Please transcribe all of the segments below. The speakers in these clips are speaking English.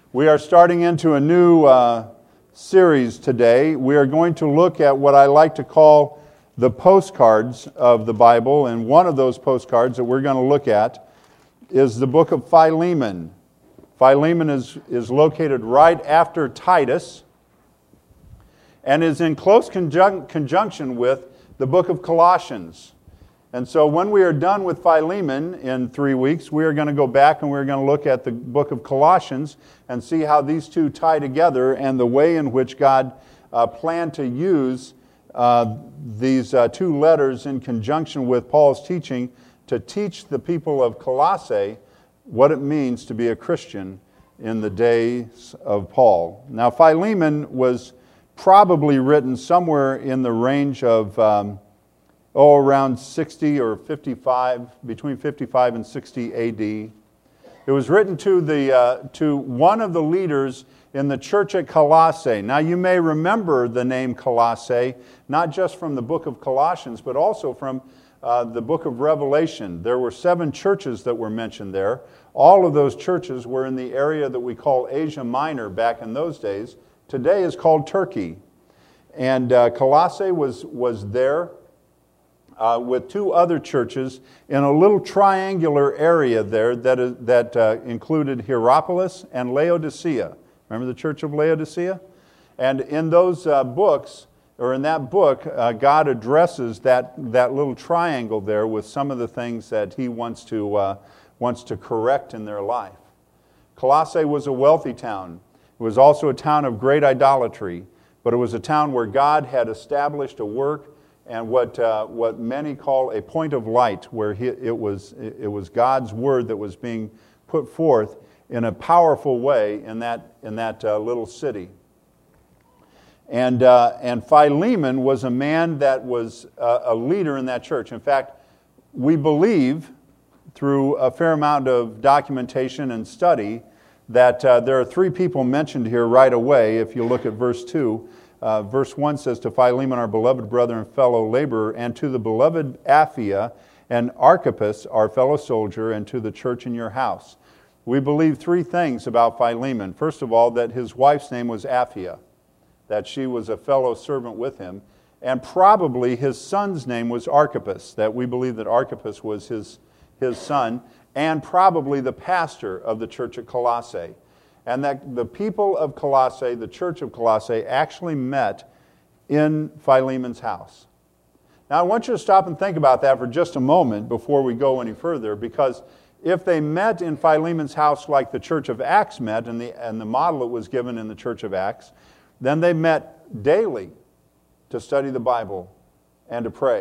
We are starting into a new series today. We are going to look at what I like to call the postcards of the Bible, and one of those postcards that we're going to look at is the book of Philemon. Philemon is located right after Titus and is in close conjunction with the book of Colossians. And so when we are done with Philemon in 3 weeks, we are going to go back and we're going to look at the book of Colossians and see how these two tie together and the way in which God planned to use these two letters in conjunction with Paul's teaching to teach the people of Colossae what it means to be a Christian in the days of Paul. Now, Philemon was probably written somewhere in the range of around 60 or 55, between 55 and 60 A.D. It was written to one of the leaders in the church at Colossae. Now, you may remember the name Colossae, not just from the book of Colossians, but also from the book of Revelation. There were 7 churches that were mentioned there. All of those churches were in the area that we call Asia Minor back in those days. Today is called Turkey. And Colossae was there with 2 other churches in a little triangular area there that included Hierapolis and Laodicea. Remember the church of Laodicea? And in those books, or in that book, God addresses that little triangle there with some of the things that He wants to correct in their life. Colossae was a wealthy town. It was also a town of great idolatry, but it was a town where God had established a work and what many call a point of light, where it was God's word that was being put forth in a powerful way in that little city. And Philemon was a man that was a leader in that church. In fact, we believe through a fair amount of documentation and study that there are 3 people mentioned here right away. If you look at verse 2. Verse 1 says, "To Philemon, our beloved brother and fellow laborer, and to the beloved Apphia and Archippus, our fellow soldier, and to the church in your house." We believe 3 things about Philemon. First of all, that his wife's name was Apphia, that she was a fellow servant with him, and probably his son's name was Archippus, that we believe that Archippus was his son, and probably the pastor of the church at Colossae. And that the people of Colossae, the church of Colossae, actually met in Philemon's house. Now I want you to stop and think about that for just a moment before we go any further, because if they met in Philemon's house like the church of Acts met, and the model that was given in the church of Acts, then they met daily to study the Bible and to pray.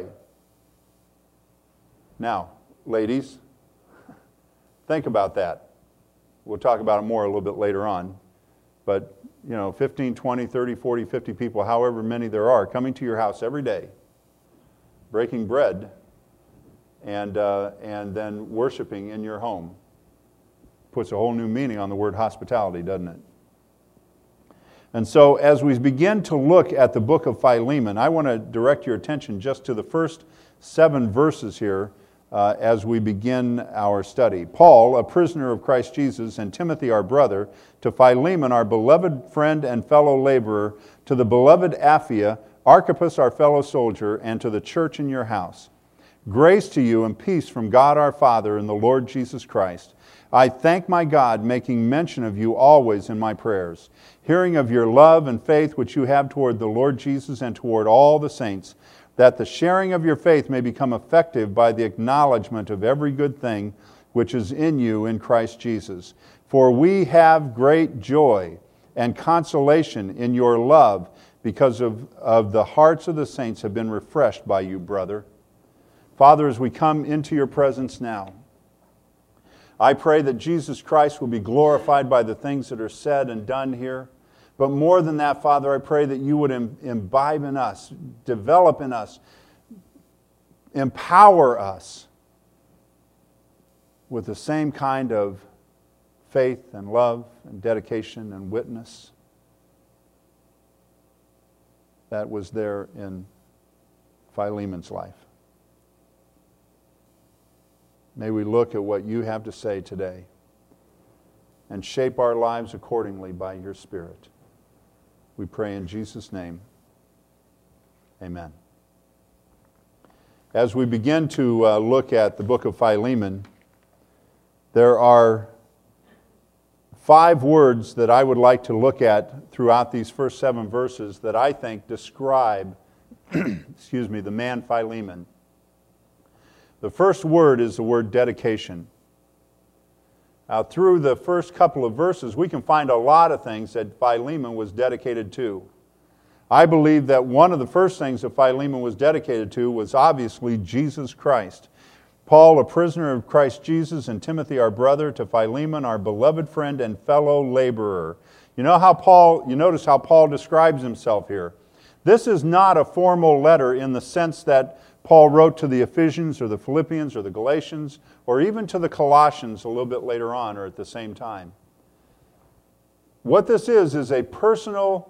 Now, ladies, think about that. We'll talk about it more a little bit later on. But, 15, 20, 30, 40, 50 people, however many there are, coming to your house every day, breaking bread, and then worshiping in your home. Puts a whole new meaning on the word hospitality, doesn't it? And so as we begin to look at the book of Philemon, I want to direct your attention just to the first 7 verses here as we begin our study. Paul, a prisoner of Christ Jesus, and Timothy, our brother, to Philemon, our beloved friend and fellow laborer, to the beloved Apphia, Archippus, our fellow soldier, and to the church in your house. Grace to you and peace from God our Father and the Lord Jesus Christ. I thank my God, making mention of you always in my prayers, hearing of your love and faith which you have toward the Lord Jesus and toward all the saints, that the sharing of your faith may become effective by the acknowledgement of every good thing which is in you in Christ Jesus. For we have great joy and consolation in your love, because of the hearts of the saints have been refreshed by you, brother. Father, as we come into your presence now, I pray that Jesus Christ will be glorified by the things that are said and done here. But more than that, Father, I pray that you would imbibe in us, develop in us, empower us with the same kind of faith and love and dedication and witness that was there in Philemon's life. May we look at what you have to say today. and shape our lives accordingly by your Spirit. We pray in Jesus' name. Amen. As we begin to look at the book of Philemon, there are 5 words that I would like to look at throughout these first 7 verses that I think describe the man Philemon. The first word is the word dedication. Now, through the first couple of verses, we can find a lot of things that Philemon was dedicated to. I believe that one of the first things that Philemon was dedicated to was obviously Jesus Christ. Paul, a prisoner of Christ Jesus, and Timothy, our brother, to Philemon, our beloved friend and fellow laborer. You notice how Paul describes himself here. This is not a formal letter in the sense that Paul wrote to the Ephesians or the Philippians or the Galatians or even to the Colossians a little bit later on or at the same time. What this is a personal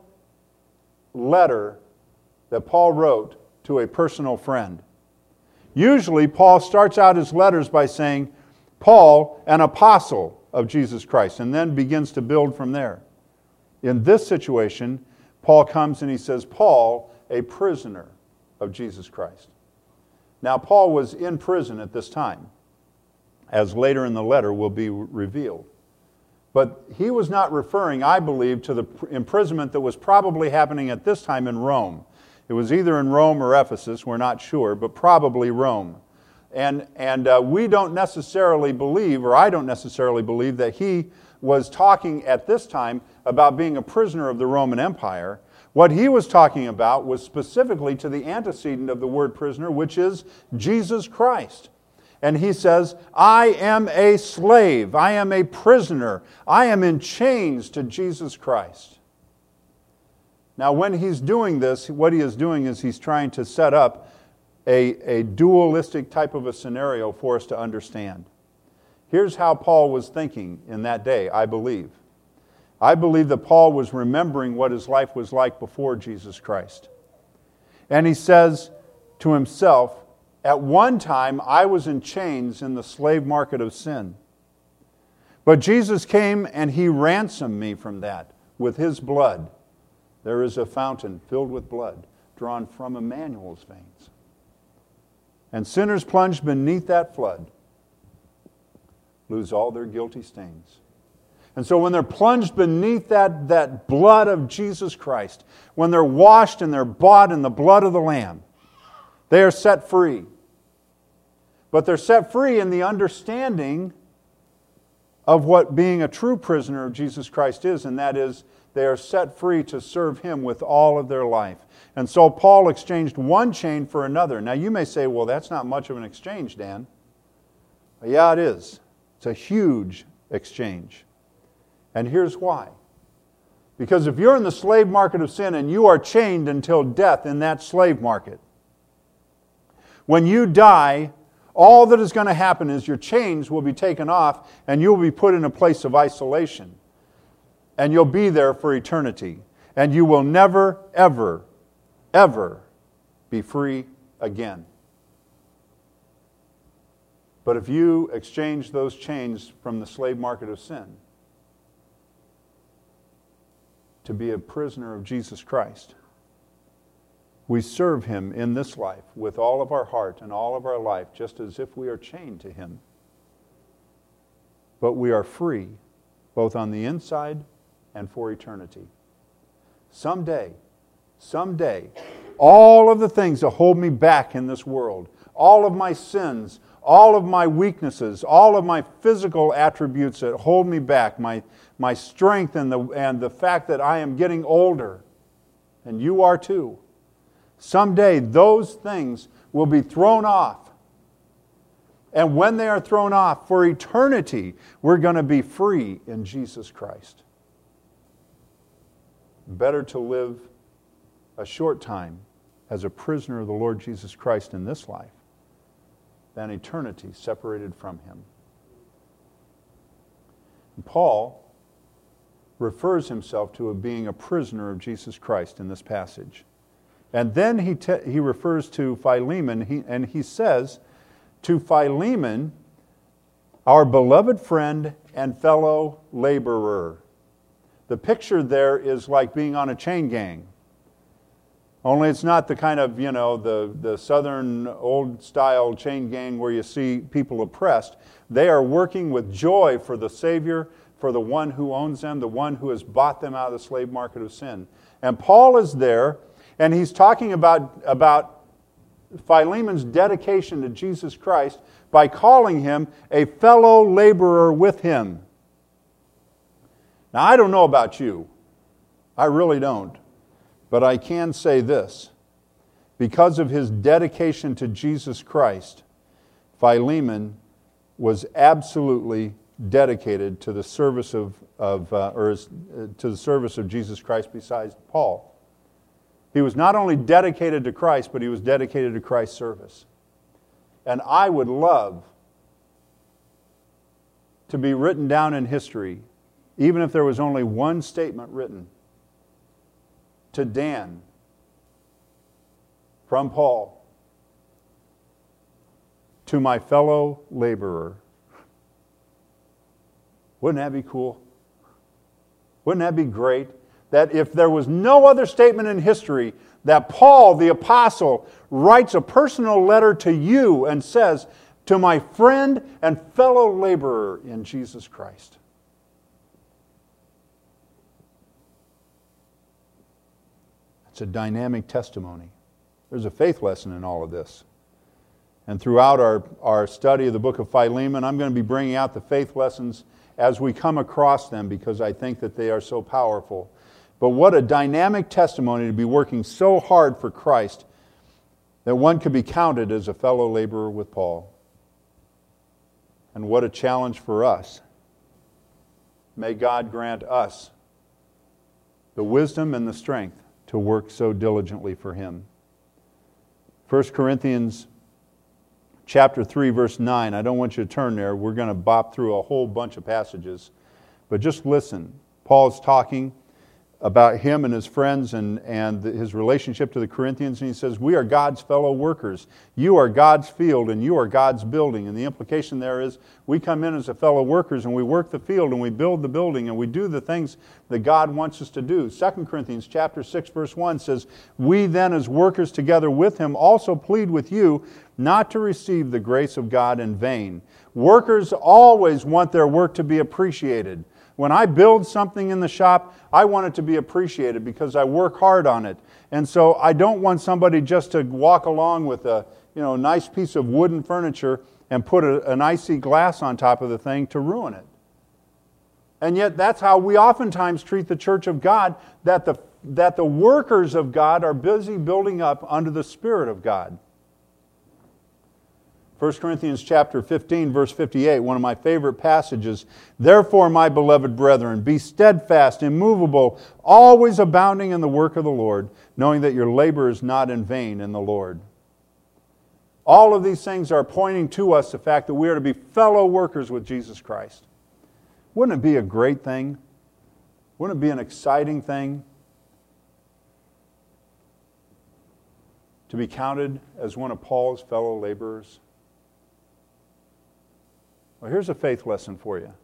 letter that Paul wrote to a personal friend. Usually, Paul starts out his letters by saying, Paul, an apostle of Jesus Christ, and then begins to build from there. In this situation, Paul comes and he says, Paul, a prisoner of Jesus Christ. Now, Paul was in prison at this time, as later in the letter will be revealed. But he was not referring, I believe, to the imprisonment that was probably happening at this time in Rome. It was either in Rome or Ephesus, we're not sure, but probably Rome. And we don't necessarily believe, or I don't necessarily believe, that he was talking at this time about being a prisoner of the Roman Empire. What he was talking about was specifically to the antecedent of the word prisoner, which is Jesus Christ. And he says, I am a slave, I am a prisoner, I am in chains to Jesus Christ. Now, when he's doing this, what he is doing is he's trying to set up a dualistic type of a scenario for us to understand. Here's how Paul was thinking in that day, I believe. I believe that Paul was remembering what his life was like before Jesus Christ. And he says to himself, at one time I was in chains in the slave market of sin. But Jesus came and he ransomed me from that with his blood. There is a fountain filled with blood drawn from Emmanuel's veins. And sinners plunged beneath that flood lose all their guilty stains. And so when they're plunged beneath that blood of Jesus Christ, when they're washed and they're bought in the blood of the Lamb, they are set free. But they're set free in the understanding of what being a true prisoner of Jesus Christ is, and that is they are set free to serve Him with all of their life. And so Paul exchanged one chain for another. Now you may say, well, that's not much of an exchange, Dan. Yeah, it is. It's a huge exchange. And here's why. Because if you're in the slave market of sin and you are chained until death in that slave market, when you die, all that is going to happen is your chains will be taken off and you'll be put in a place of isolation. And you'll be there for eternity. And you will never, ever, ever be free again. But if you exchange those chains from the slave market of sin to be a prisoner of Jesus Christ, we serve Him in this life with all of our heart and all of our life, just as if we are chained to Him. But we are free, both on the inside and for eternity. Someday, all of the things that hold me back in this world, all of my sins, all of my weaknesses, all of my physical attributes that hold me back, my strength and the fact that I am getting older, and you are too. Someday those things will be thrown off. And when they are thrown off, for eternity, we're going to be free in Jesus Christ. Better to live a short time as a prisoner of the Lord Jesus Christ in this life than eternity separated from Him. And Paul refers himself to being a prisoner of Jesus Christ in this passage. And then he refers to Philemon, and he says, to Philemon, our beloved friend and fellow laborer. The picture there is like being on a chain gang. Only it's not the kind of, the southern old-style chain gang where you see people oppressed. They are working with joy for the Savior, for the one who owns them, the one who has bought them out of the slave market of sin. And Paul is there, and he's talking about Philemon's dedication to Jesus Christ by calling him a fellow laborer with him. Now, I don't know about you. I really don't. But I can say this. Because of his dedication to Jesus Christ, Philemon was absolutely dedicated to the service of Jesus Christ besides Paul. He was not only dedicated to Christ, but he was dedicated to Christ's service. And I would love to be written down in history, even if there was only one statement written, to Dan from Paul to my fellow laborer. Wouldn't that be cool? Wouldn't that be great? That if there was no other statement in history, that Paul, the apostle, writes a personal letter to you and says, to my friend and fellow laborer in Jesus Christ. It's a dynamic testimony. There's a faith lesson in all of this. And throughout our study of the book of Philemon, I'm going to be bringing out the faith lessons as we come across them because I think that they are so powerful. But what a dynamic testimony to be working so hard for Christ that one could be counted as a fellow laborer with Paul. And what a challenge for us. May God grant us the wisdom and the strength to work so diligently for Him. 1 Corinthians chapter 3, verse 9. I don't want you to turn there. We're going to bop through a whole bunch of passages. But just listen. Paul's talking about him and his friends and his relationship to the Corinthians. And he says, we are God's fellow workers. You are God's field and you are God's building. And the implication there is we come in as a fellow workers and we work the field and we build the building and we do the things that God wants us to do. 2 Corinthians chapter 6, verse 1 says, we then as workers together with him also plead with you not to receive the grace of God in vain. Workers always want their work to be appreciated. When I build something in the shop, I want it to be appreciated because I work hard on it. And so I don't want somebody just to walk along with a nice piece of wooden furniture and put an icy glass on top of the thing to ruin it. And yet that's how we oftentimes treat the church of God, that the workers of God are busy building up under the Spirit of God. 1 Corinthians chapter 15, verse 58, one of my favorite passages. Therefore, my beloved brethren, be steadfast, immovable, always abounding in the work of the Lord, knowing that your labor is not in vain in the Lord. All of these things are pointing to us the fact that we are to be fellow workers with Jesus Christ. Wouldn't it be a great thing? Wouldn't it be an exciting thing to be counted as one of Paul's fellow laborers? Well, here's a faith lesson for you.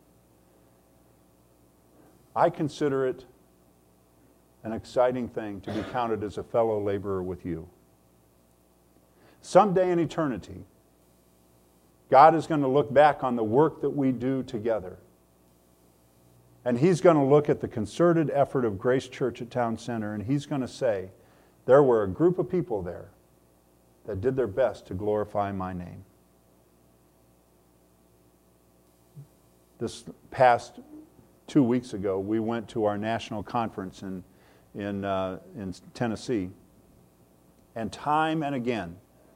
I consider it an exciting thing to be counted as a fellow laborer with you. Someday in eternity, God is going to look back on the work that we do together. And He's going to look at the concerted effort of Grace Church at Town Center, and He's going to say, there were a group of people there that did their best to glorify my name. This past 2 weeks ago, we went to our national conference in Tennessee. And time and again,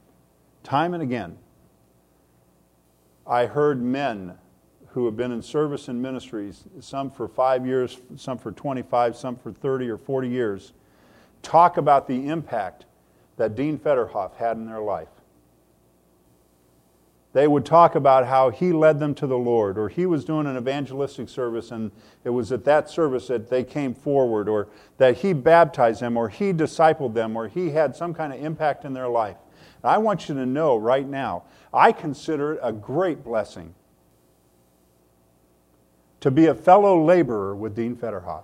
I heard men who have been in service and ministries, some for 5 years, some for 25, some for 30 or 40 years, talk about the impact that Dean Federhoff had in their life. They would talk about how he led them to the Lord, or he was doing an evangelistic service and it was at that service that they came forward, or that he baptized them, or he discipled them, or he had some kind of impact in their life. And I want you to know right now, I consider it a great blessing to be a fellow laborer with Dean Fetterhoff.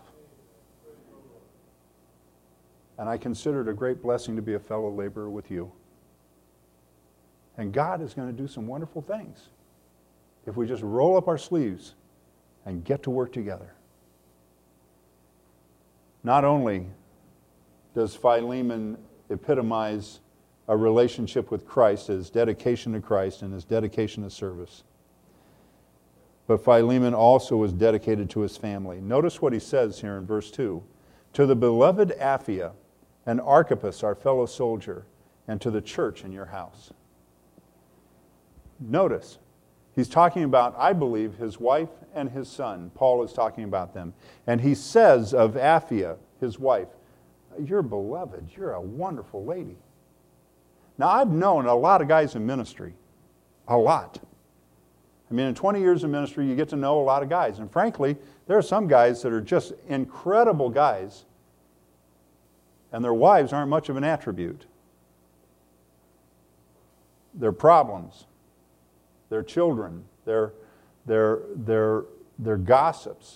And I consider it a great blessing to be a fellow laborer with you. And God is going to do some wonderful things if we just roll up our sleeves and get to work together. Not only does Philemon epitomize a relationship with Christ, his dedication to Christ and his dedication to service, but Philemon also was dedicated to his family. Notice what he says here in verse 2. To the beloved Apphia and Archippus, our fellow soldier, and to the church in your house. Notice, he's talking about, I believe, his wife and his son. Paul is talking about them. And he says of Apphia, his wife, you're beloved, you're a wonderful lady. Now, I've known a lot of guys in ministry. A lot. I mean, in 20 years of ministry, you get to know a lot of guys. And frankly, there are some guys that are just incredible guys, and their wives aren't much of an attribute. Their problems, their children, their gossips,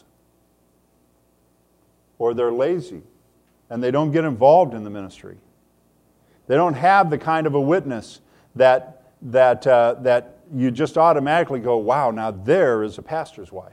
or they're lazy, and they don't get involved in the ministry. They don't have the kind of a witness that you just automatically go, wow, now there is a pastor's wife.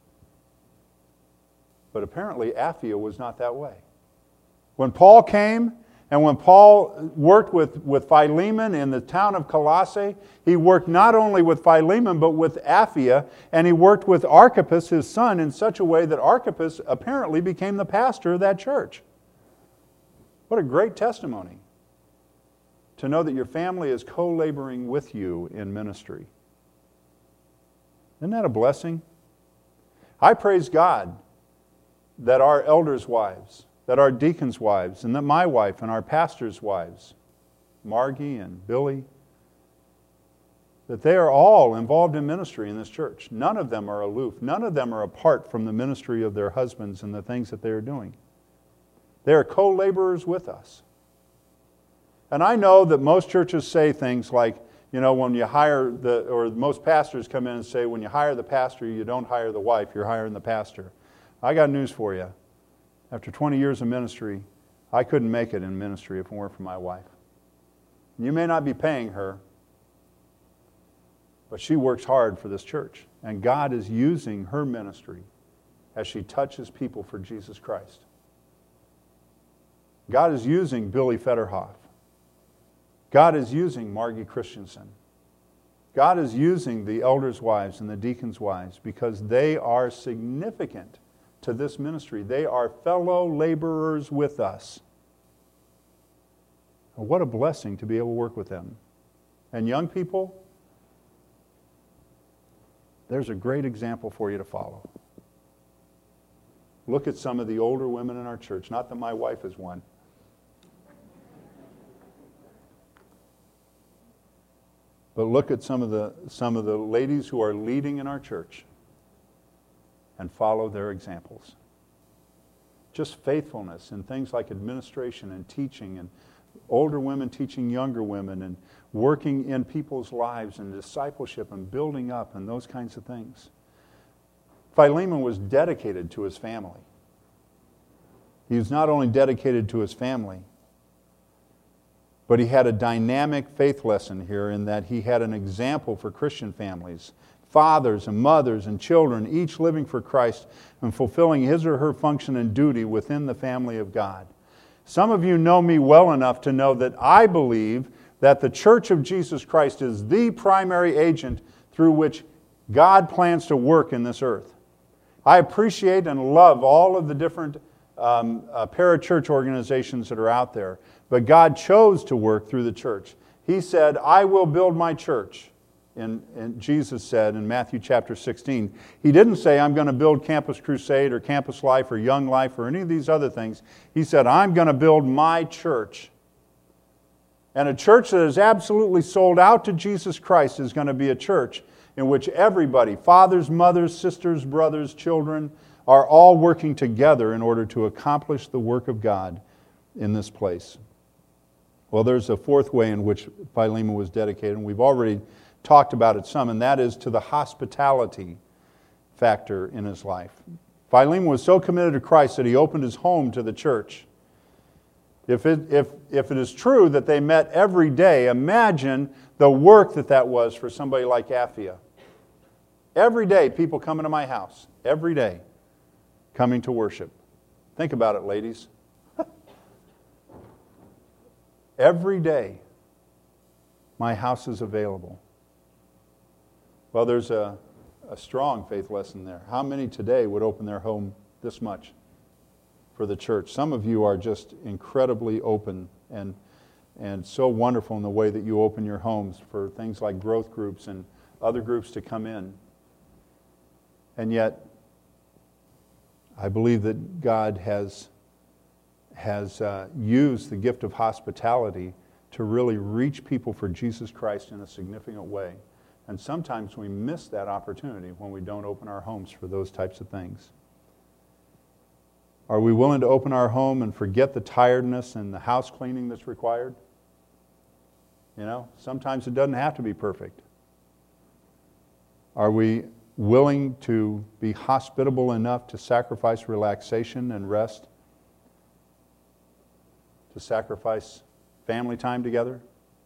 But apparently Apphia was not that way. When Paul came, and when Paul worked with Philemon in the town of Colossae, he worked not only with Philemon, but with Apphia, and he worked with Archippus, his son, in such a way that Archippus apparently became the pastor of that church. What a great testimony to know that your family is co-laboring with you in ministry. Isn't that a blessing? I praise God that our elders' wives, that our deacons' wives, and that my wife and our pastors' wives, Margie and Billy, that they are all involved in ministry in this church. None of them are aloof. None of them are apart from the ministry of their husbands and the things that they are doing. They are co-laborers with us. And I know that most churches say things like, you know, when you hire or most pastors come in and say, when you hire the pastor, you don't hire the wife, you're hiring the pastor. I got news for you. After 20 years of ministry, I couldn't make it in ministry if it weren't for my wife. You may not be paying her, but she works hard for this church. And God is using her ministry as she touches people for Jesus Christ. God is using Billy Fetterhoff. God is using Margie Christensen. God is using the elders' wives and the deacons' wives because they are significant to this ministry. They are fellow laborers with us. What a blessing to be able to work with them. And young people, there's a great example for you to follow. Look at some of the older women in our church. Not that my wife is one. But look at some of the ladies who are leading in our church and follow their examples. Just faithfulness in things like administration and teaching, and older women teaching younger women, and working in people's lives and discipleship and building up and those kinds of things. Philemon was dedicated to his family. He was not only dedicated to his family, but he had a dynamic faith lesson here in that he had an example for Christian families, fathers and mothers and children, each living for Christ and fulfilling his or her function and duty within the family of God. Some of you know me well enough to know that I believe that the Church of Jesus Christ is the primary agent through which God plans to work in this earth. I appreciate and love all of the different parachurch organizations that are out there. But God chose to work through the church. He said, I will build my church. And Jesus said in Matthew chapter 16. He didn't say, I'm going to build Campus Crusade or Campus Life or Young Life or any of these other things. He said, I'm going to build my church. And a church that is absolutely sold out to Jesus Christ is going to be a church in which everybody, fathers, mothers, sisters, brothers, children, are all working together in order to accomplish the work of God in this place. Well, there's a fourth way in which Philemon was dedicated, and we've already talked about it some, and that is to the hospitality. factor in his life. Philemon was so committed to Christ that he opened his home to the church. If it is true that they met every day, imagine the work that was for somebody like Apphia. Every day, people coming to my house. Every day, coming to worship. Think about it, ladies. Every day, my house is available. Well, there's a strong faith lesson there. How many today would open their home this much for the church? Some of you are just incredibly open and so wonderful in the way that you open your homes for things like growth groups and other groups to come in. And yet, I believe that God has used the gift of hospitality to really reach people for Jesus Christ in a significant way. And sometimes we miss that opportunity when we don't open our homes for those types of things. Are we willing to open our home and forget the tiredness and the house cleaning that's required? You know, sometimes it doesn't have to be perfect. Are we willing to be hospitable enough to sacrifice relaxation and rest? To sacrifice family time together?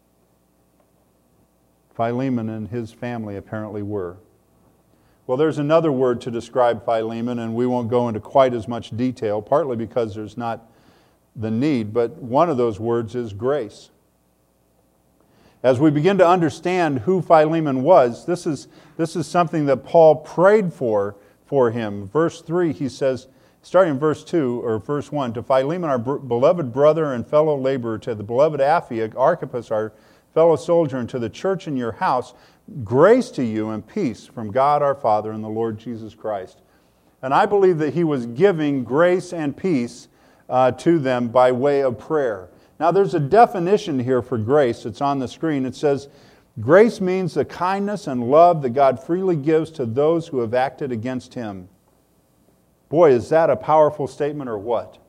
Philemon and his family apparently were. Well, there's another word to describe Philemon, and we won't go into quite as much detail, partly because there's not the need, but one of those words is grace. As we begin to understand who Philemon was, this is something that Paul prayed for him. Verse 3, he says, starting in verse 2 or verse 1, to Philemon, our beloved brother and fellow laborer, to the beloved Apphia, Archippus, our fellow soldier, and to the church in your house, grace to you and peace from God our Father and the Lord Jesus Christ. And I believe that he was giving grace and peace to them by way of prayer. Now there's a definition here for grace. It's on the screen. It says, grace means the kindness and love that God freely gives to those who have acted against him. Boy, is that a powerful statement or what?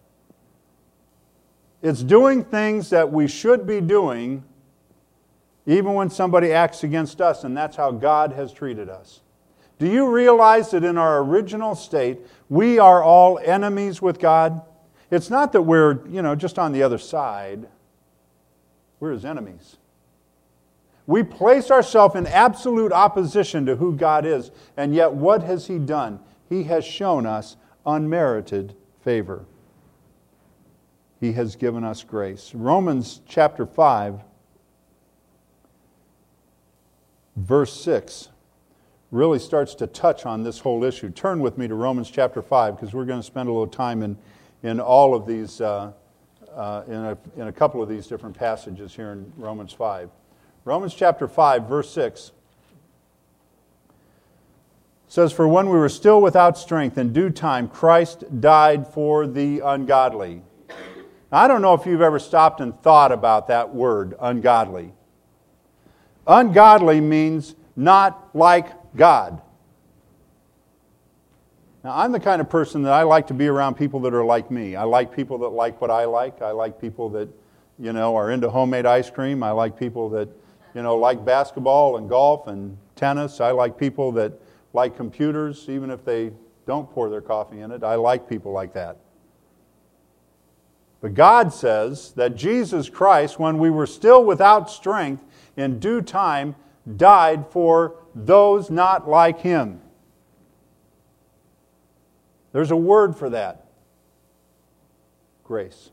It's doing things that we should be doing even when somebody acts against us, and that's how God has treated us. Do you realize that in our original state, we are all enemies with God? It's not that we're, just on the other side. We're his enemies. We place ourselves in absolute opposition to who God is, and yet what has he done? He has shown us unmerited favor. He has given us grace. Romans chapter 5, verse 6 really starts to touch on this whole issue. Turn with me to Romans chapter 5, because we're going to spend a little time in all of these, in a couple of these different passages here in Romans 5. Romans chapter 5, verse 6 says, for when we were still without strength, in due time, Christ died for the ungodly. Now, I don't know if you've ever stopped and thought about that word, ungodly. Ungodly means not like God. Now, I'm the kind of person that I like to be around people that are like me. I like people that like what I like. I like people that, are into homemade ice cream. I like people that, like basketball and golf and tennis. I like people that like computers, even if they don't pour their coffee in it. I like people like that. But God says that Jesus Christ, when we were still without strength, in due time, died for those not like him. There's a word for that. Grace.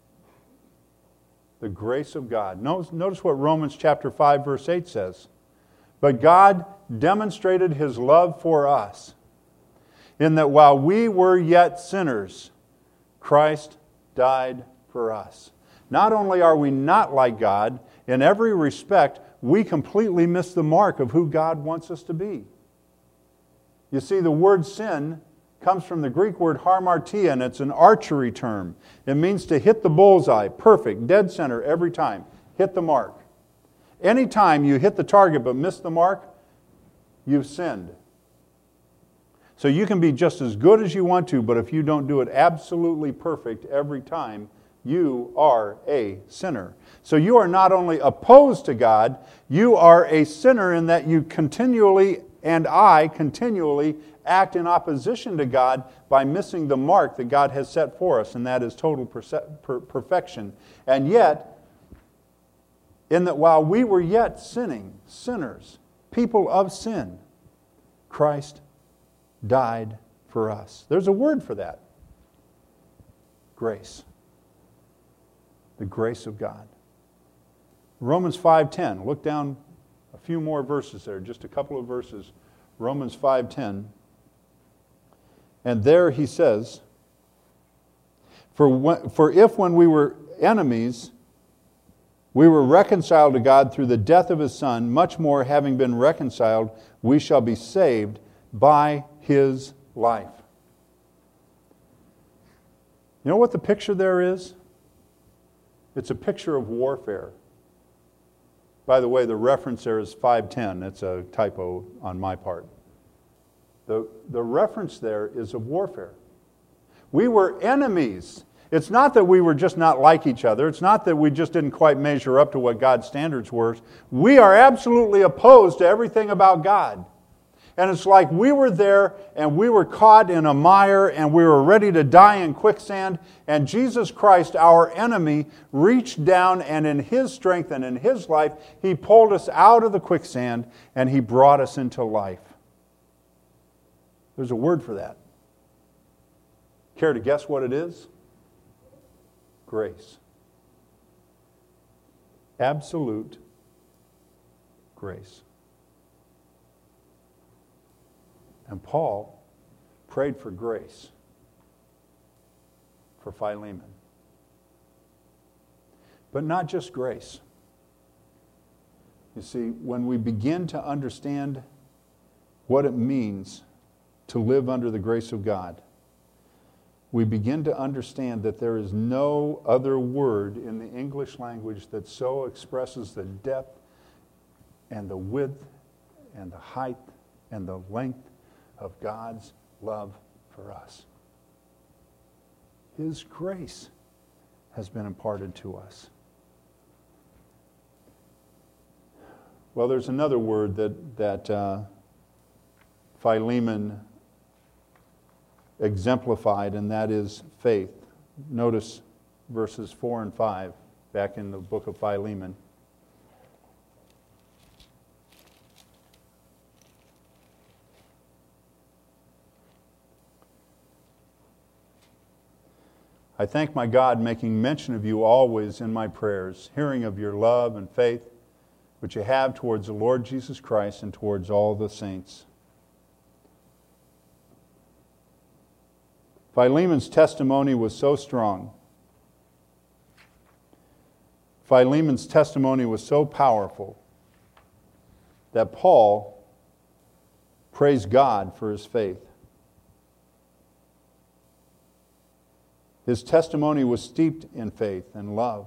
The grace of God. Notice what Romans chapter 5, verse 8 says. But God demonstrated his love for us, in that while we were yet sinners, Christ died for us. Not only are we not like God, in every respect, we completely miss the mark of who God wants us to be. You see, the word sin comes from the Greek word hamartia, and it's an archery term. It means to hit the bullseye, perfect, dead center every time. Hit the mark. Anytime you hit the target but miss the mark, you've sinned. So you can be just as good as you want to, but if you don't do it absolutely perfect every time, you are a sinner. So you are not only opposed to God, you are a sinner in that you continually and I continually act in opposition to God by missing the mark that God has set for us, and that is total perfection. And yet, in that while we were yet sinners, people of sin, Christ died for us. There's a word for that. Grace. The grace of God. Romans 5:10. Look down a few more verses there, just a couple of verses. Romans 5:10. And there he says, For if when we were enemies, we were reconciled to God through the death of His Son, much more, having been reconciled, we shall be saved by His life. You know what the picture there is? It's a picture of warfare. By the way, the reference there is 5:10. It's a typo on my part. The reference there is of warfare. We were enemies. It's not that we were just not like each other. It's not that we just didn't quite measure up to what God's standards were. We are absolutely opposed to everything about God. And it's like we were there and we were caught in a mire and we were ready to die in quicksand. And Jesus Christ, our enemy, reached down and in His strength and in His life, He pulled us out of the quicksand and He brought us into life. There's a word for that. Care to guess what it is? Grace. Absolute grace. And Paul prayed for grace for Philemon. But not just grace. You see, when we begin to understand what it means to live under the grace of God, we begin to understand that there is no other word in the English language that so expresses the depth and the width and the height and the length of God's love for us. His grace has been imparted to us. Well, there's another word that Philemon exemplified, and that is faith. Notice verses 4 and 5 back in the book of Philemon. I thank my God, making mention of you always in my prayers, hearing of your love and faith, which you have towards the Lord Jesus Christ and towards all the saints. Philemon's testimony was so strong. Philemon's testimony was so powerful that Paul praised God for his faith. His testimony was steeped in faith and love.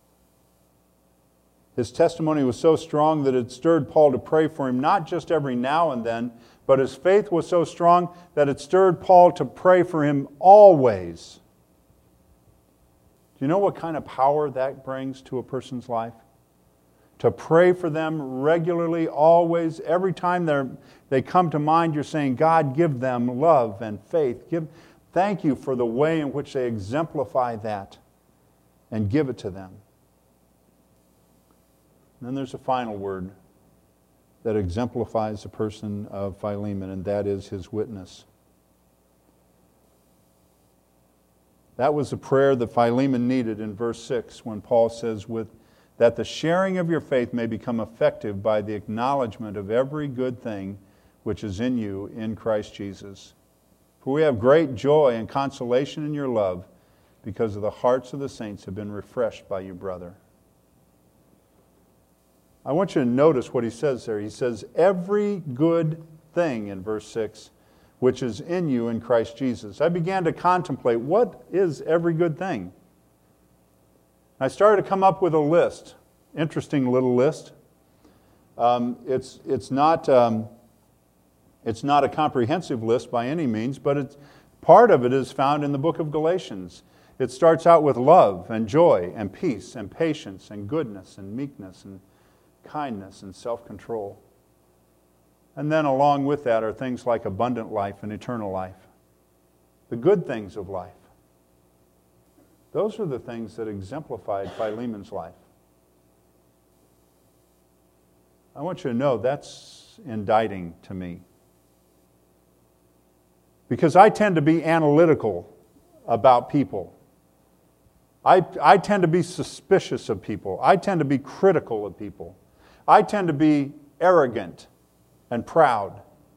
His testimony was so strong that it stirred Paul to pray for him, not just every now and then, but his faith was so strong that it stirred Paul to pray for him always. Do you know what kind of power that brings to a person's life? To pray for them regularly, always, every time they come to mind, you're saying, God, give them love and faith. Thank you for the way in which they exemplify that and give it to them. And then there's a final word that exemplifies the person of Philemon, and that is his witness. That was the prayer that Philemon needed in verse 6 when Paul says, that the sharing of your faith may become effective by the acknowledgement of every good thing which is in you in Christ Jesus. For we have great joy and consolation in your love, because of the hearts of the saints have been refreshed by you, brother. I want you to notice what he says there. He says, every good thing in verse 6, which is in you in Christ Jesus. I began to contemplate, what is every good thing? I started to come up with a list. Interesting little list. It's not a comprehensive list by any means, but part of it is found in the book of Galatians. It starts out with love and joy and peace and patience and goodness and meekness and kindness and self-control. And then along with that are things like abundant life and eternal life. The good things of life. Those are the things that exemplified Philemon's life. I want you to know that's indicting to me. Because I tend to be analytical about people. I tend to be suspicious of people. I tend to be critical of people. I tend to be arrogant and proud.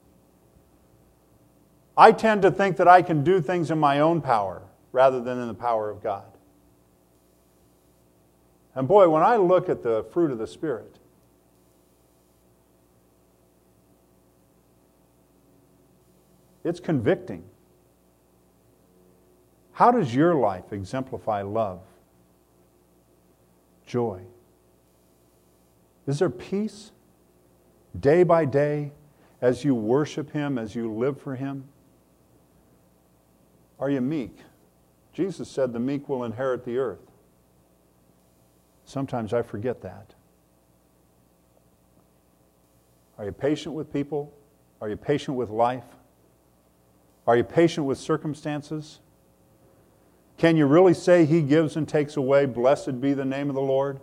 I tend to think that I can do things in my own power rather than in the power of God. And boy, when I look at the fruit of the Spirit, it's convicting. How does your life exemplify love, joy? Is there peace day by day as you worship Him, as you live for Him? Are you meek? Jesus said the meek will inherit the earth. Sometimes I forget that. Are you patient with people? Are you patient with life? Are you patient with circumstances? Can you really say He gives and takes away? Blessed be the name of the Lord.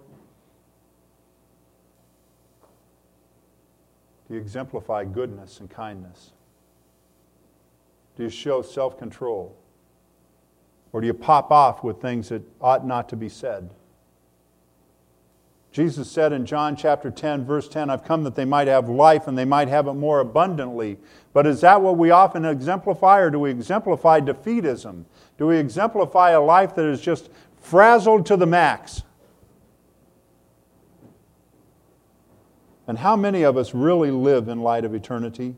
Do you exemplify goodness and kindness? Do you show self-control? Or do you pop off with things that ought not to be said? Jesus said in John chapter 10, verse 10, I've come that they might have life and they might have it more abundantly. But is that what we often exemplify, or do we exemplify defeatism? Do we exemplify a life that is just frazzled to the max? And how many of us really live in light of eternity?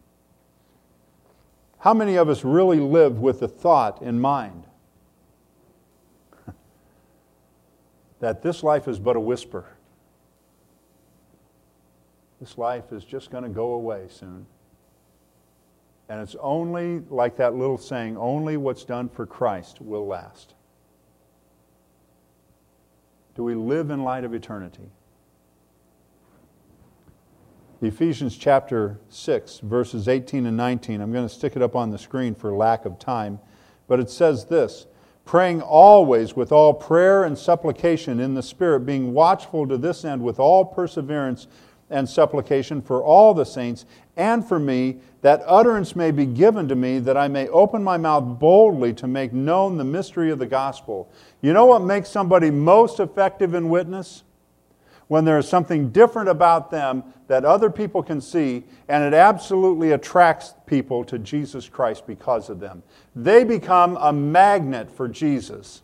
How many of us really live with the thought in mind that this life is but a whisper? This life is just going to go away soon. And it's only, like that little saying, only what's done for Christ will last. Do we live in light of eternity? Ephesians chapter 6, verses 18 and 19. I'm going to stick it up on the screen for lack of time. But it says this, praying always with all prayer and supplication in the Spirit, being watchful to this end with all perseverance and supplication for all the saints and for me, that utterance may be given to me, that I may open my mouth boldly to make known the mystery of the gospel. You know what makes somebody most effective in witness? When there is something different about them that other people can see, and it absolutely attracts people to Jesus Christ because of them. They become a magnet for Jesus.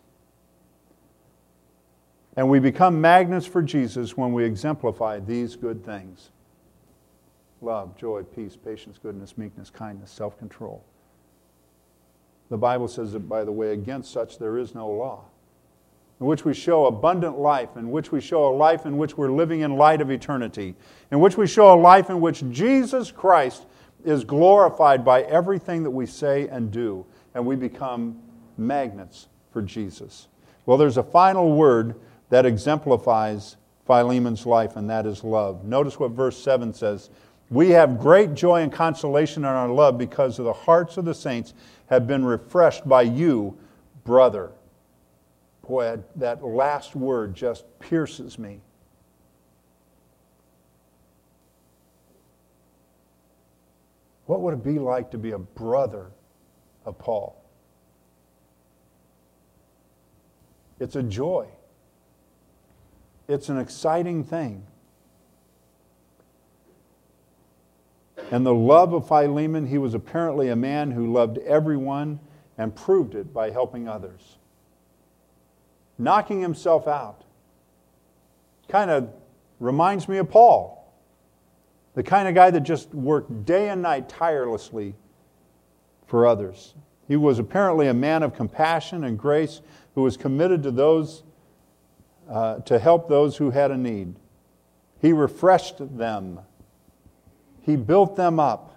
And we become magnets for Jesus when we exemplify these good things. Love, joy, peace, patience, goodness, meekness, kindness, self-control. The Bible says that, by the way, against such there is no law. In which we show abundant life, in which we show a life in which we're living in light of eternity, in which we show a life in which Jesus Christ is glorified by everything that we say and do, and we become magnets for Jesus. Well, there's a final word that exemplifies Philemon's life, and that is love. Notice what verse 7 says. We have great joy and consolation in our love because of the hearts of the saints have been refreshed by you, brother. Boy, that last word just pierces me. What would it be like to be a brother of Paul? It's a joy. It's an exciting thing. And the love of Philemon, he was apparently a man who loved everyone and proved it by helping others. Knocking himself out. Kind of reminds me of Paul. The kind of guy that just worked day and night tirelessly for others. He was apparently a man of compassion and grace who was committed to those, to help those who had a need. He refreshed them. He built them up.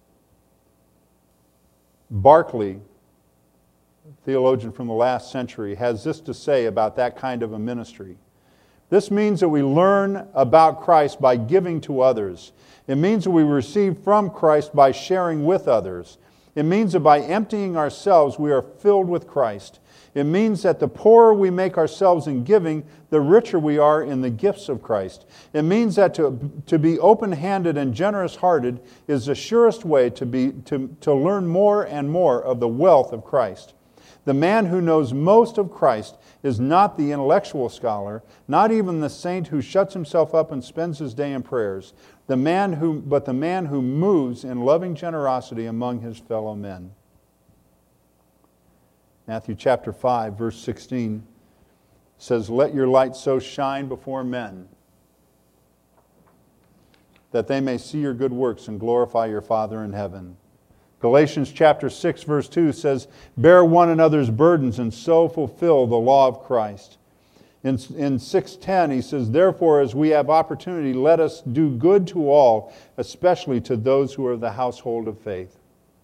Barclay, theologian from the last century, has this to say about that kind of a ministry. This means that we learn about Christ by giving to others. It means that we receive from Christ by sharing with others. It means that by emptying ourselves, we are filled with Christ. It means that the poorer we make ourselves in giving, the richer we are in the gifts of Christ. It means that to be open-handed and generous-hearted is the surest way to learn more and more of the wealth of Christ. The man who knows most of Christ is not the intellectual scholar, not even the saint who shuts himself up and spends his day in prayers, but the man who moves in loving generosity among his fellow men. Matthew chapter 5, verse 16 says, "Let your light so shine before men that they may see your good works and glorify your Father in heaven." Galatians chapter 6, verse 2 says, "Bear one another's burdens and so fulfill the law of Christ." In 6:10 he says, "Therefore, as we have opportunity, let us do good to all, especially to those who are of the household of faith."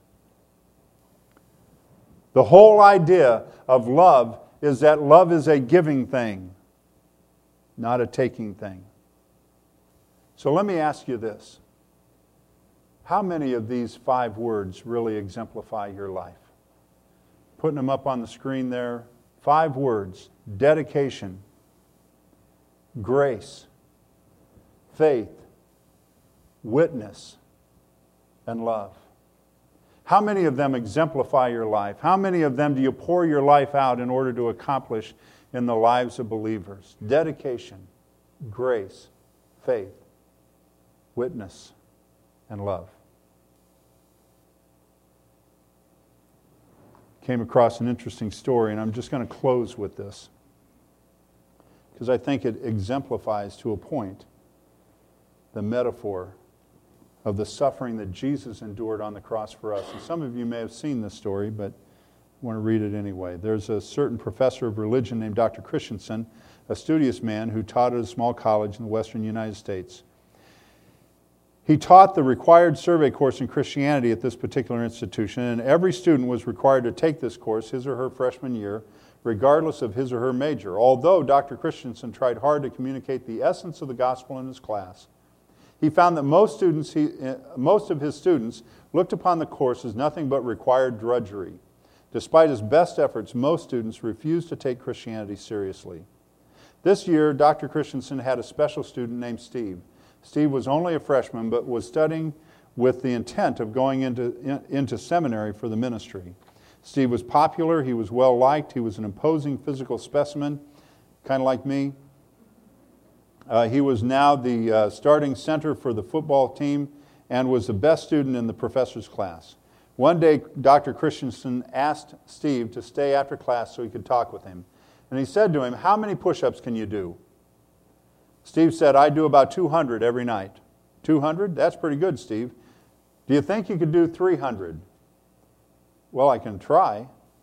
The whole idea of love is that love is a giving thing, not a taking thing. So let me ask you this. How many of these 5 words really exemplify your life? Putting them up on the screen there. 5 words: dedication, grace, faith, witness, and love. How many of them exemplify your life? How many of them do you pour your life out in order to accomplish in the lives of believers? Dedication, grace, faith, witness, and love. Came across an interesting story, and I'm just going to close with this because I think it exemplifies to a point the metaphor of the suffering that Jesus endured on the cross for us. And some of you may have seen this story, but I want to read it anyway. There's a certain professor of religion named Dr. Christensen, a studious man who taught at a small college in the western United States. He taught the required survey course in Christianity at this particular institution, and every student was required to take this course his or her freshman year, regardless of his or her major, although Dr. Christensen tried hard to communicate the essence of the gospel in his class. He found that most of his students looked upon the course as nothing but required drudgery. Despite his best efforts, most students refused to take Christianity seriously. This year, Dr. Christensen had a special student named Steve. Steve was only a freshman, but was studying with the intent of going into seminary for the ministry. Steve was popular, he was well-liked, he was an imposing physical specimen, kind of like me. He was now the starting center for the football team and was the best student in the professor's class. One day, Dr. Christensen asked Steve to stay after class so he could talk with him. And he said to him, "How many push-ups can you do?" Steve said, "I do about 200 every night." 200? That's pretty good, Steve. "Do you think you could do 300? "Well, I can try.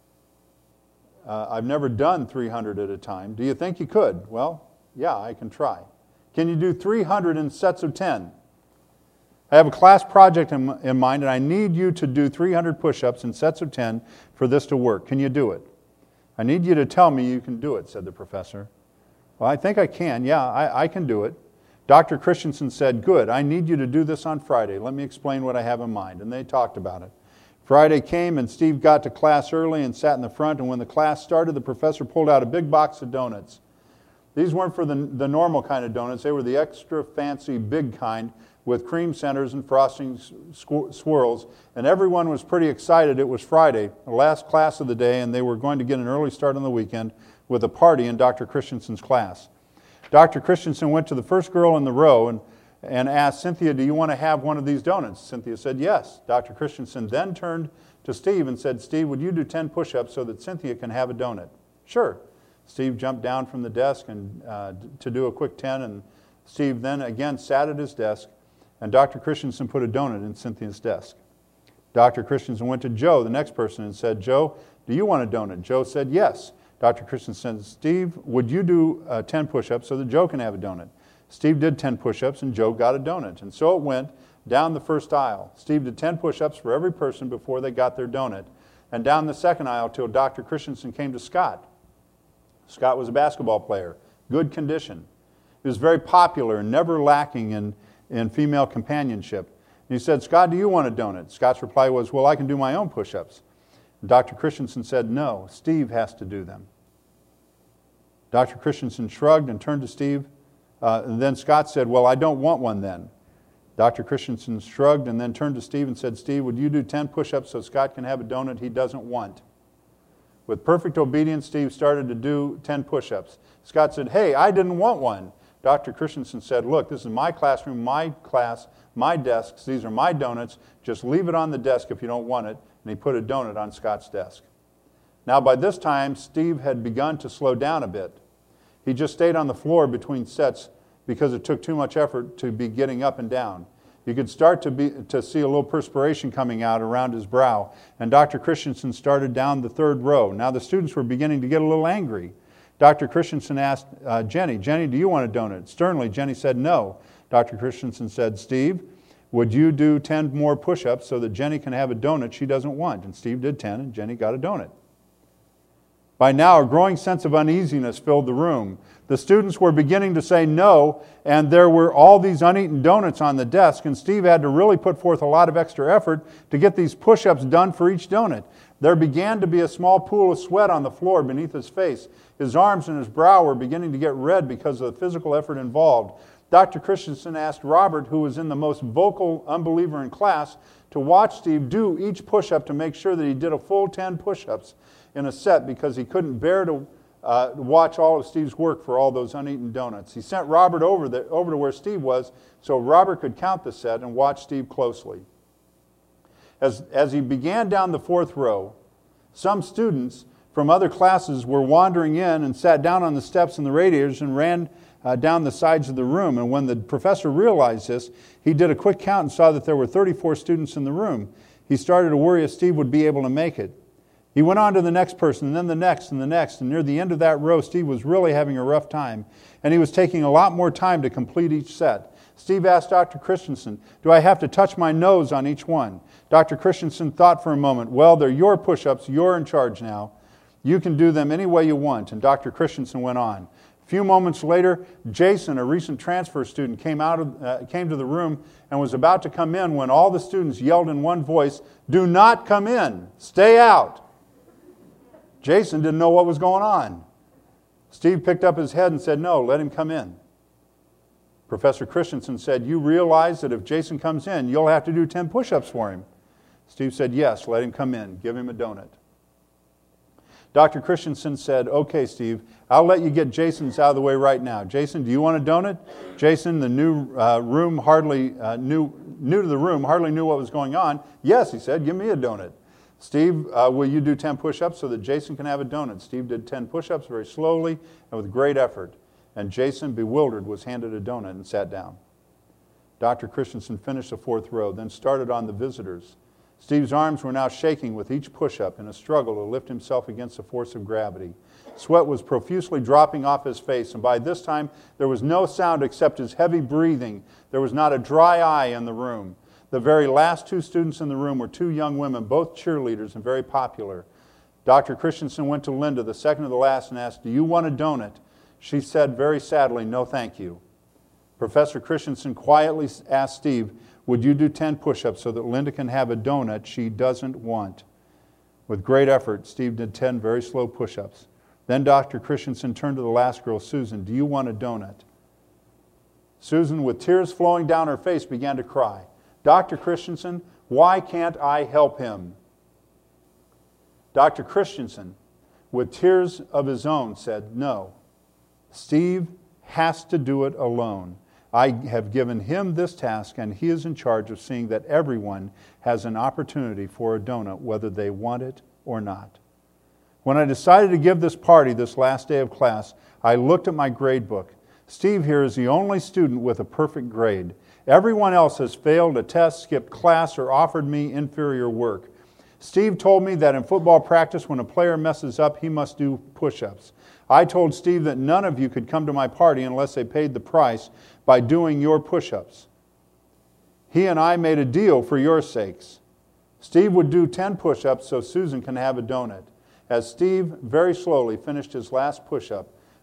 I've never done 300 at a time. "Do you think you could?" "Well, yeah, I can try." "Can you do 300 in sets of 10? "I have a class project in mind, and I need you to do 300 push-ups in sets of 10 for this to work. Can you do it?" "I need you to tell me you can do it," said the professor. "Well, I think I can. Yeah, I can do it." Dr. Christensen said, "Good. I need you to do this on Friday. Let me explain what I have in mind." And they talked about it. Friday came, and Steve got to class early and sat in the front, and when the class started, the professor pulled out a big box of donuts. These weren't for the normal kind of donuts. They were the extra fancy big kind with cream centers and frosting swirls. And everyone was pretty excited. It was Friday, the last class of the day, and they were going to get an early start on the weekend with a party in Dr. Christensen's class. Dr. Christensen went to the first girl in the row and asked, "Cynthia, do you want to have one of these donuts?" Cynthia said yes. Dr. Christensen then turned to Steve and said, "Steve, would you do 10 push-ups so that Cynthia can have a donut?" "Sure." Steve jumped down from the desk and to do a quick 10, and Steve then again sat at his desk, and Dr. Christensen put a donut in Cynthia's desk. Dr. Christensen went to Joe, the next person, and said, "Joe, do you want a donut?" Joe said yes. Dr. Christensen said, "Steve, would you do 10 push-ups so that Joe can have a donut?" Steve did 10 push-ups, and Joe got a donut. And so it went down the first aisle. Steve did 10 push-ups for every person before they got their donut, and down the second aisle till Dr. Christensen came to Scott. Scott was a basketball player, good condition. He was very popular and never lacking in female companionship. And he said, Scott, do you want a donut? Scott's reply was, well, I can do my own push-ups. And Dr. Christensen said, no, Steve has to do them. Dr. Christensen shrugged and turned to Steve. And then Scott said, well, I don't want one then. Dr. Christensen shrugged and then turned to Steve and said, Steve, would you do 10 push-ups so Scott can have a donut he doesn't want? With perfect obedience, Steve started to do 10 push-ups. Scott said, hey, I didn't want one. Dr. Christensen said, look, this is my classroom, my class, my desks. These are my donuts. Just leave it on the desk if you don't want it. And he put a donut on Scott's desk. Now, by this time, Steve had begun to slow down a bit. He just stayed on the floor between sets because it took too much effort to be getting up and down. You could start to see a little perspiration coming out around his brow. And Dr. Christensen started down the third row. Now the students were beginning to get a little angry. Dr. Christensen asked Jenny, do you want a donut? Sternly, Jenny said no. Dr. Christensen said, Steve, would you do 10 more push-ups so that Jenny can have a donut she doesn't want? And Steve did 10, and Jenny got a donut. By now, a growing sense of uneasiness filled the room. The students were beginning to say no, and there were all these uneaten donuts on the desk, and Steve had to really put forth a lot of extra effort to get these push-ups done for each donut. There began to be a small pool of sweat on the floor beneath his face. His arms and his brow were beginning to get red because of the physical effort involved. Dr. Christensen asked Robert, who was in the most vocal unbeliever in class, to watch Steve do each push-up to make sure that he did a full 10 push-ups in a set because he couldn't bear to watch all of Steve's work for all those uneaten donuts. He sent Robert over to where Steve was so Robert could count the set and watch Steve closely. As he began down the fourth row, some students from other classes were wandering in and sat down on the steps and the radiators and ran down the sides of the room. And when the professor realized this, he did a quick count and saw that there were 34 students in the room. He started to worry if Steve would be able to make it. He went on to the next person, and then the next, and the next. And near the end of that row, Steve was really having a rough time. And he was taking a lot more time to complete each set. Steve asked Dr. Christensen, do I have to touch my nose on each one? Dr. Christensen thought for a moment, well, they're your push-ups. You're in charge now. You can do them any way you want. And Dr. Christensen went on. A few moments later, Jason, a recent transfer student, came to the room and was about to come in when all the students yelled in one voice, do not come in. Stay out. Jason didn't know what was going on. Steve picked up his head and said, no, let him come in. Professor Christensen said, you realize that if Jason comes in, you'll have to do 10 push-ups for him. Steve said, yes, let him come in. Give him a donut. Dr. Christensen said, okay, Steve, I'll let you get Jason's out of the way right now. Jason, do you want a donut? Jason, the new to the room, hardly knew what was going on. Yes, he said, give me a donut. Steve, will you do 10 push-ups so that Jason can have a donut? Steve did 10 push-ups very slowly and with great effort. And Jason, bewildered, was handed a donut and sat down. Dr. Christensen finished the fourth row, then started on the visitors. Steve's arms were now shaking with each push-up in a struggle to lift himself against the force of gravity. Sweat was profusely dropping off his face, and by this time there was no sound except his heavy breathing. There was not a dry eye in the room. The very last two students in the room were two young women, both cheerleaders and very popular. Dr. Christensen went to Linda, the second to the last, and asked, do you want a donut? She said very sadly, no thank you. Professor Christensen quietly asked Steve, would you do 10 push-ups so that Linda can have a donut she doesn't want? With great effort, Steve did 10 very slow push-ups. Then Dr. Christensen turned to the last girl, Susan, do you want a donut? Susan, with tears flowing down her face, began to cry. Dr. Christensen, why can't I help him? Dr. Christensen, with tears of his own, said, no, Steve has to do it alone. I have given him this task, and he is in charge of seeing that everyone has an opportunity for a donut, whether they want it or not. When I decided to give this party this last day of class, I looked at my grade book. Steve here is the only student with a perfect grade. Everyone else has failed a test, skipped class, or offered me inferior work. Steve told me that in football practice, when a player messes up, he must do push-ups. I told Steve that none of you could come to my party unless they paid the price by doing your push-ups. He and I made a deal for your sakes. Steve would do 10 push-ups so Susan can have a donut. As Steve very slowly finished his last push-up,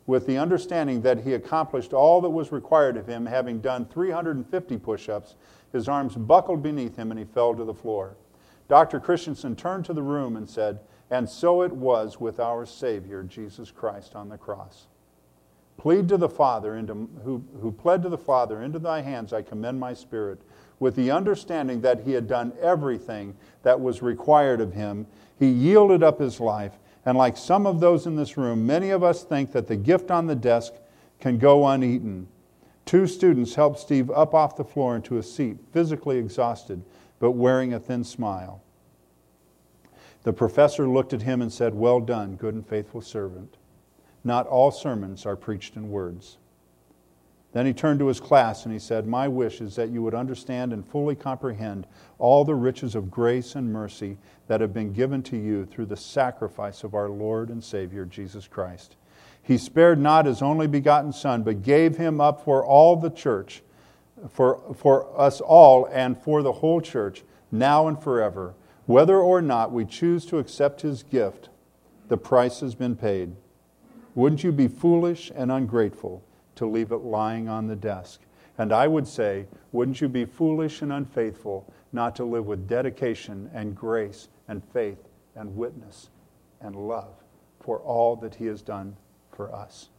with the understanding that he accomplished all that was required of him, having done 350 push-ups, his arms buckled beneath him and he fell to the floor. Dr. Christensen turned to the room and said, "And so it was with our Savior, Jesus Christ, on the cross. Plead to the Father, who pled to the Father, into thy hands I commend my spirit," with the understanding that he had done everything that was required of him. He yielded up his life, and like some of those in this room, many of us think that the gift on the desk can go uneaten. 2 students helped Steve up off the floor into a seat, physically exhausted, but wearing a thin smile. The professor looked at him and said, "Well done, good and faithful servant." Not all sermons are preached in words. Then he turned to his class and he said, "My wish is that you would understand and fully comprehend all the riches of grace and mercy that have been given to you through the sacrifice of our Lord and Savior, Jesus Christ. He spared not his only begotten Son, but gave him up for all the church, for us all and for the whole church, now and forever. Whether or not we choose to accept his gift, the price has been paid. Wouldn't you be foolish and ungrateful to leave it lying on the desk? And I would say, wouldn't you be foolish and unfaithful not to live with dedication and grace and faith and witness and love for all that he has done for us?"